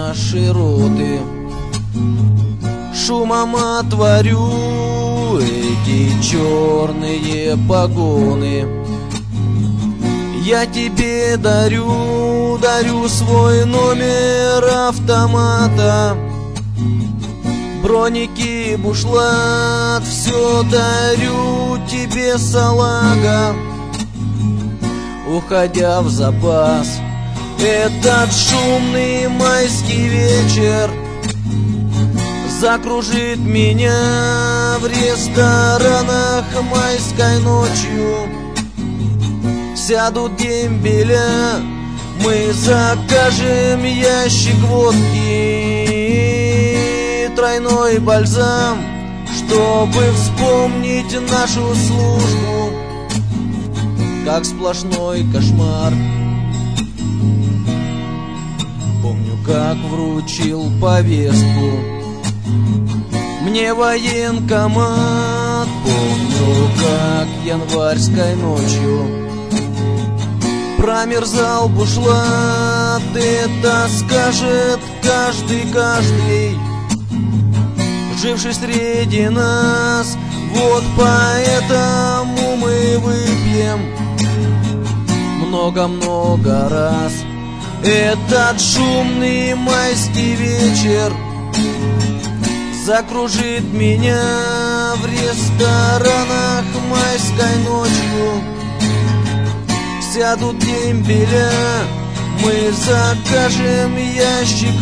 нашей роты. Шумом отворю эти черные погоны. Я тебе дарю свой номер автомата. Броники, бушлат, все дарю тебе, салага. Уходя в запас, этот шумный майский вечер закружит меня в ресторанах майской ночью. Сядут дембеля, мы закажем ящик водки, тройной бальзам, чтобы вспомнить нашу службу, как сплошной кошмар. Помню, как вручил повестку мне военкомат. Помню, как январской ночью промерзал бушлат. Это скажет каждый, живший среди нас. Вот поэтому мы выпьем много-много раз этот шумный майский вечер закружит меня в ресторанах майской ночью. Сядут дембеля, мы закажем ящик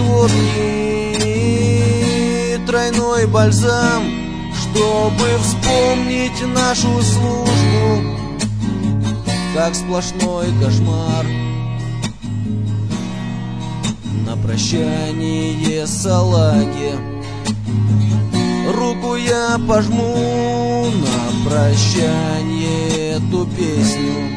водки, тройной бальзам, чтобы вспомнить нашу службу, как сплошной кошмар. На прощание салаге руку я пожму, на прощание эту песню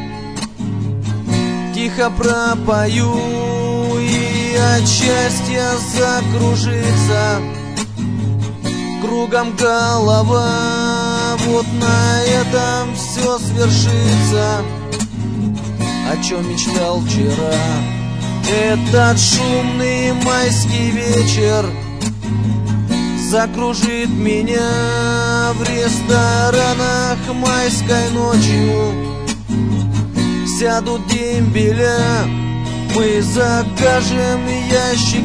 тихо пропою, и от счастья закружится кругом голова. Вот на этом все свершится, о чем мечтал вчера. Этот шумный майский вечер закружит меня в ресторанах майской ночью. Сядут дембеля, мы закажем ящик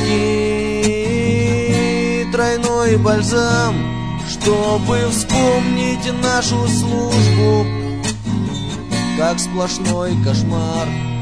водки, тройной бальзам, чтобы вспомнить нашу службу, как сплошной кошмар.